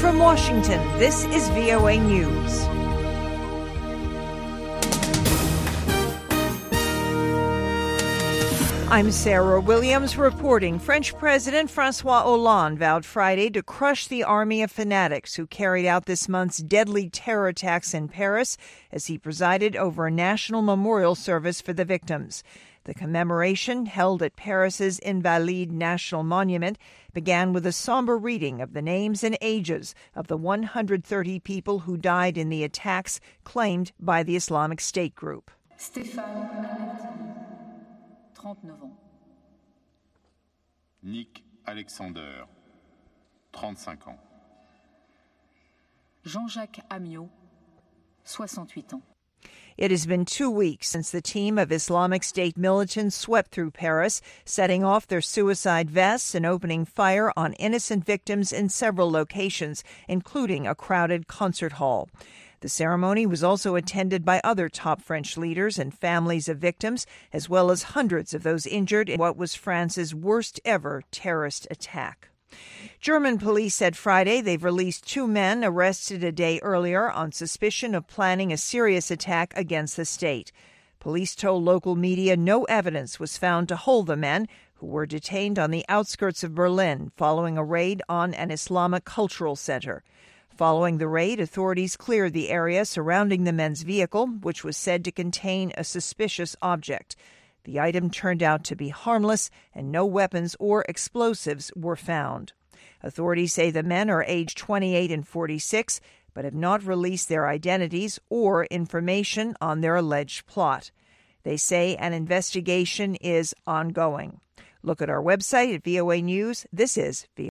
from Washington, this is VOA News. I'm Sarah Williams reporting. French President François Hollande vowed Friday to crush the army of fanatics who carried out this month's deadly terror attacks in Paris as he presided over a national memorial service for the victims. The commemoration, held at Paris's Invalides National Monument, began with a somber reading of the names and ages of the 130 people who died in the attacks claimed by the Islamic State group. Stéphane Albertini, 39 ans. Nick Alexander, 35 ans. Jean-Jacques Amiot, 68 ans. It has been 2 weeks since the team of Islamic State militants swept through Paris, setting off their suicide vests and opening fire on innocent victims in several locations, including a crowded concert hall. The ceremony was also attended by other top French leaders and families of victims, as well as hundreds of those injured in what was France's worst ever terrorist attack. German police said Friday they've released 2 men arrested a day earlier on suspicion of planning a serious attack against the state. Police told local media no evidence was found to hold the men, who were detained on the outskirts of Berlin following a raid on an Islamic cultural center. Following the raid, authorities cleared the area surrounding the men's vehicle, which was said to contain a suspicious object. The item turned out to be harmless, and no weapons or explosives were found. Authorities say the men are aged 28 and 46, but have not released their identities or information on their alleged plot. They say an investigation is ongoing. Look at our website at VOA News. This is VOA.